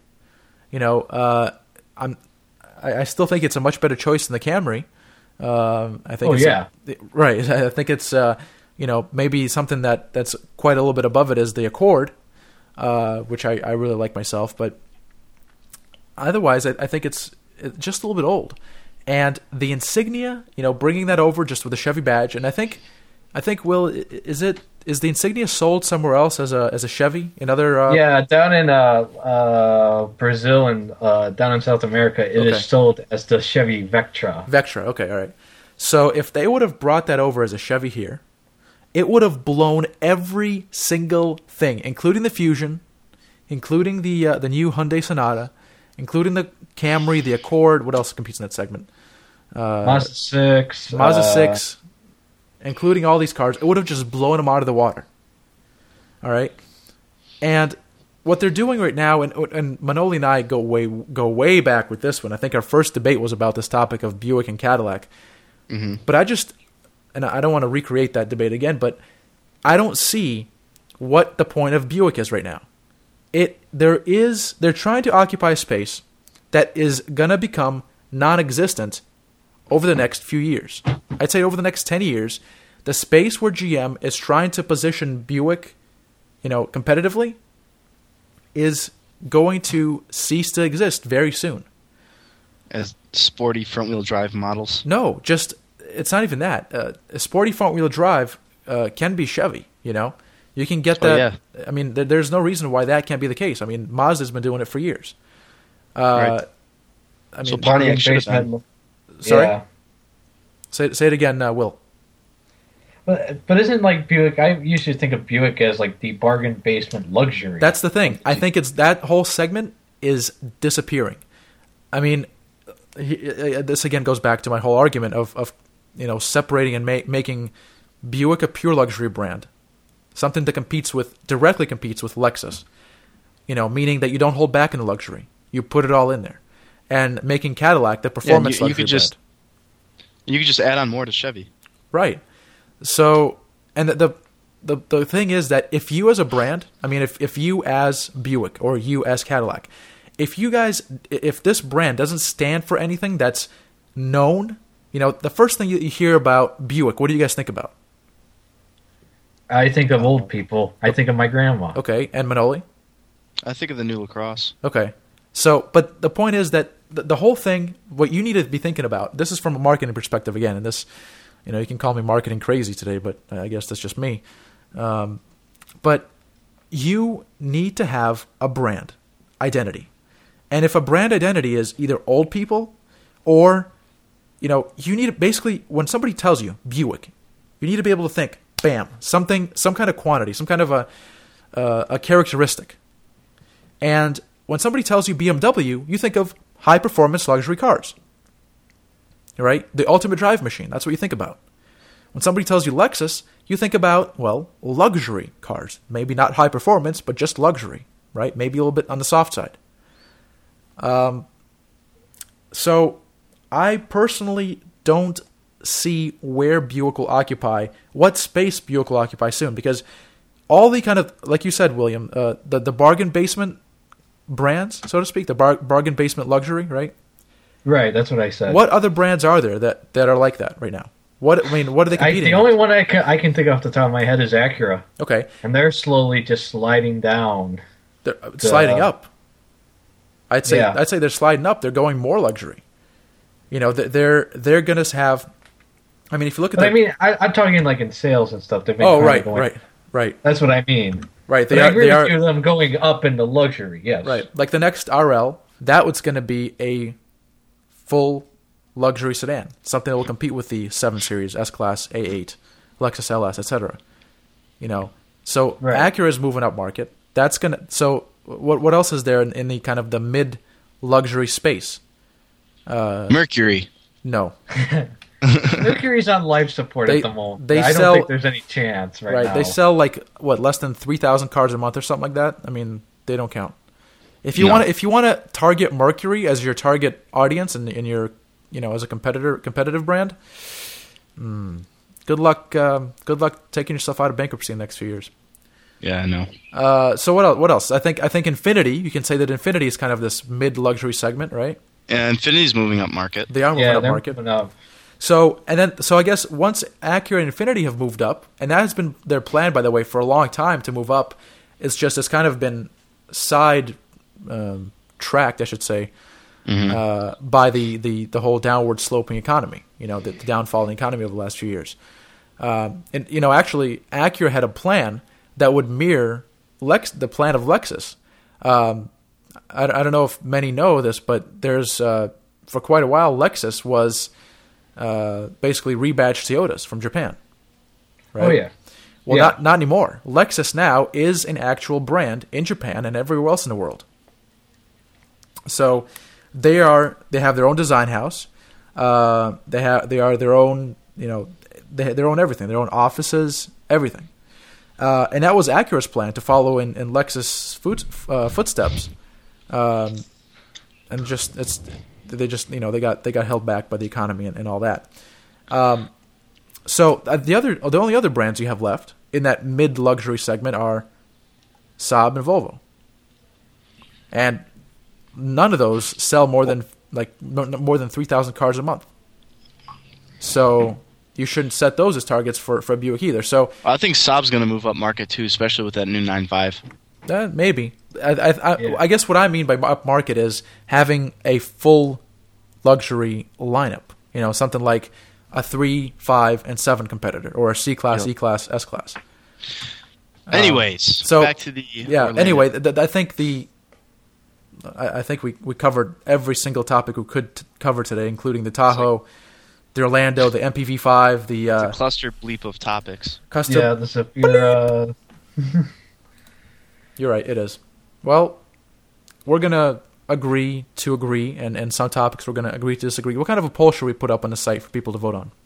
A: I still think it's a much better choice than the Camry. I think.
C: Oh, yeah.
A: Right. I think it's maybe something that's quite a little bit above it is the Accord, which I really like myself. But otherwise, I think it's just a little bit old. And the Insignia, bringing that over just with a Chevy badge, and I think Will, is the Insignia sold somewhere else as a Chevy in other?
C: Yeah, down in Brazil and down in South America, it is sold as the Chevy Vectra.
A: Vectra, okay, all right. So if they would have brought that over as a Chevy here, it would have blown every single thing, including the Fusion, including the new Hyundai Sonata, including the Camry, the Accord. What else competes in that segment?
C: Mazda 6.
A: Mazda 6. Including all these cars, it would have just blown them out of the water. All right? And what they're doing right now, and Manoli and I go way back with this one. I think our first debate was about this topic of Buick and Cadillac.
B: Mm-hmm.
A: But I don't want to recreate that debate again, but I don't see what the point of Buick is right now. They're trying to occupy space that is going to become non-existent over the next few years. I'd say over the next 10 years, the space where GM is trying to position Buick, competitively, is going to cease to exist very soon.
B: As sporty front-wheel drive models.
A: No, it's not even that. A sporty front-wheel drive can be Chevy, You can get that.
B: Yeah.
A: I mean, there's no reason why that can't be the case. I mean, Mazda's been doing it for years.
B: Right.
A: I mean,
B: So Pontiac should have
C: Basement-
B: been.
A: Sorry?
C: Yeah.
A: Say it again, Will.
C: But isn't like Buick? I usually think of Buick as like the bargain basement luxury.
A: That's the thing. I think it's that whole segment is disappearing. I mean, this again goes back to my whole argument of separating and making Buick a pure luxury brand, something that directly competes with Lexus. Meaning that you don't hold back in the luxury, you put it all in there, and making Cadillac the performance luxury brand.
B: You could just add on more to Chevy.
A: Right. So, and the thing is that if you as a brand, I mean, if you as Buick or you as Cadillac, if this brand doesn't stand for anything that's known, the first thing you hear about Buick, what do you guys think about?
C: I think of old people. I think of my grandma.
A: Okay, and Manoli?
B: I think of the new LaCrosse.
A: Okay. So, but the point is that the whole thing, what you need to be thinking about, this is from a marketing perspective again, and this, you can call me marketing crazy today, but I guess that's just me. But you need to have a brand identity. And if a brand identity is either old people or, you need to basically, when somebody tells you Buick, you need to be able to think, bam, some kind of quantity, some kind of a characteristic. And when somebody tells you BMW, you think of high-performance luxury cars. Right? The ultimate drive machine, that's what you think about. When somebody tells you Lexus, you think about, luxury cars. Maybe not high performance, but just luxury, right? Maybe a little bit on the soft side. So I personally don't see where Buick will occupy, what space Buick will occupy soon, because all the kind of, like you said, William, the bargain basement brands, so to speak, the bargain basement luxury, right?
C: Right, that's what I said.
A: What other brands are there that are like that right now? What are they competing
C: The only one I can think off the top of my head is Acura.
A: Okay.
C: And they're slowly just sliding down.
A: They're sliding up. I'd say they're sliding up. They're going more luxury. They're going to have. I mean, if you look at.
C: I'm talking like in sales and stuff.
A: Right.
C: That's what I mean.
A: Right.
C: I agree with you, them going up into luxury. Yes.
A: Right. Like the next RL, that was going to be a full luxury sedan, something that will compete with the 7 Series, S-Class, A8, Lexus LS, etc. So right. Acura is moving up market. That's gonna. So what else is there in the kind of the mid luxury space?
B: Mercury.
A: No.
C: Mercury's on life support at the moment. I don't think there's any chance right now.
A: They sell less than 3,000 cars a month or something like that. I mean, they don't count. If you want to target Mercury as your target audience and in your as a competitive brand, good luck taking yourself out of bankruptcy in the next few years.
B: Yeah, I know.
A: So what else? I think Infiniti. You can say that Infiniti is kind of this mid luxury segment, right?
B: Yeah, Infinity's moving up market.
A: They are moving up market.
C: Moving up.
A: So I guess once Acura and Infiniti have moved up, and that has been their plan, by the way, for a long time to move up. It's kind of been side tracked, I should say, by the whole downward sloping economy. The downfall in the economy over the last few years. And actually, Acura had a plan that would mirror the plan of Lexus. I don't know if many know this, but there's for quite a while Lexus was basically rebadged Toyotas from Japan. Right?
C: Oh yeah.
A: Well, not anymore. Lexus now is an actual brand in Japan and everywhere else in the world. So they have their own design house. They are their own. They own everything. Their own offices, everything. And that was Acura's plan to follow in Lexus footsteps. And they got held back by the economy and all that. So the only other brands you have left in that mid luxury segment are Saab and Volvo, and none of those sell more than 3,000 cars a month. So you shouldn't set those as targets for Buick either. So
B: I think Saab's going to move up market too, especially with that new 9.5.
A: Maybe. I guess what I mean by up market is having a full luxury lineup. Something like a 3, 5, and 7 competitor, or a C-Class, E-Class, S-Class.
B: Anyways,
A: so
B: back to the Orlando.
A: Anyway, I think we covered every single topic we could cover today, including the Tahoe, the Orlando, the MPV5,
B: it's a cluster bleep of topics.
C: The Zafira.
A: You're right, it is. Well, we're gonna agree to agree, and some topics we're gonna agree to disagree. What kind of a poll should we put up on the site for people to vote on?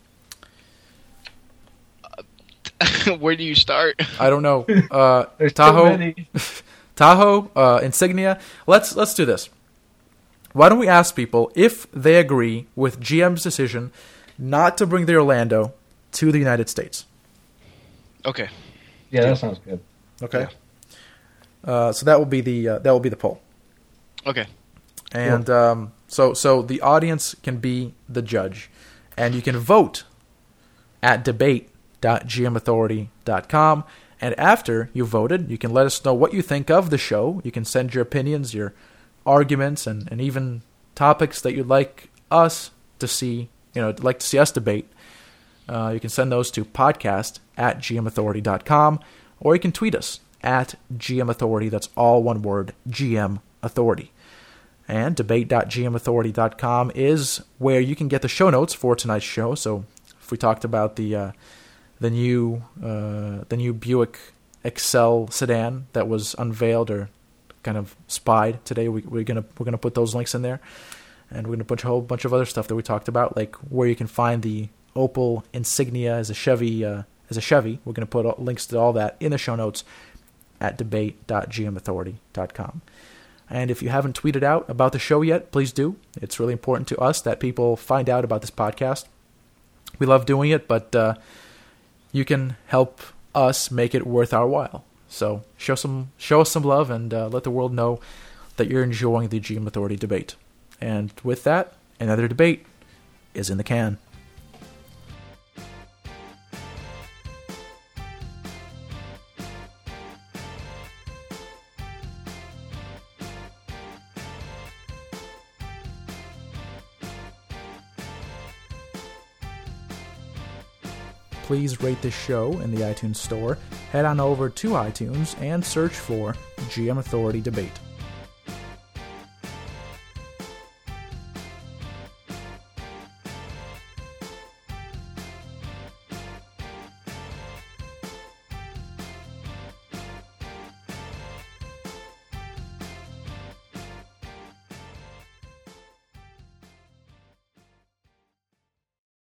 B: Where do you start?
A: I don't know.
C: There's
A: Tahoe,
C: too many.
A: Tahoe, Insignia. Let's do this. Why don't we ask people if they agree with GM's decision not to bring the Orlando to the United States?
B: Okay.
C: Yeah, that sounds good.
A: Okay. Yeah. So that will be the poll.
B: Okay.
A: And so the audience can be the judge, and you can vote at debate.gmauthority.com. And after you voted, you can let us know what you think of the show. You can send your opinions, your arguments, and even topics that you'd like us to see. Like to see us debate. you can send those to podcast@gmauthority.com, or you can tweet us at GMAuthority. That's all one word, GM Authority. And debate.gmauthority.com is where you can get the show notes for tonight's show. So if we talked about the new Buick Excel sedan that was unveiled or kind of spied today, we're gonna put those links in there, and we're gonna put a whole bunch of other stuff that we talked about, like where you can find the Opel Insignia as a Chevy. We're gonna put links to all that in the show notes at debate.gmauthority.com. And if you haven't tweeted out about the show yet, please do. It's really important to us that people find out about this podcast. We love doing it, but you can help us make it worth our while. So show us some love, and let the world know that you're enjoying the GM Authority debate. And with that, another debate is in the can. Please rate this show in the iTunes Store. Head on over to iTunes and search for GM Authority Debate.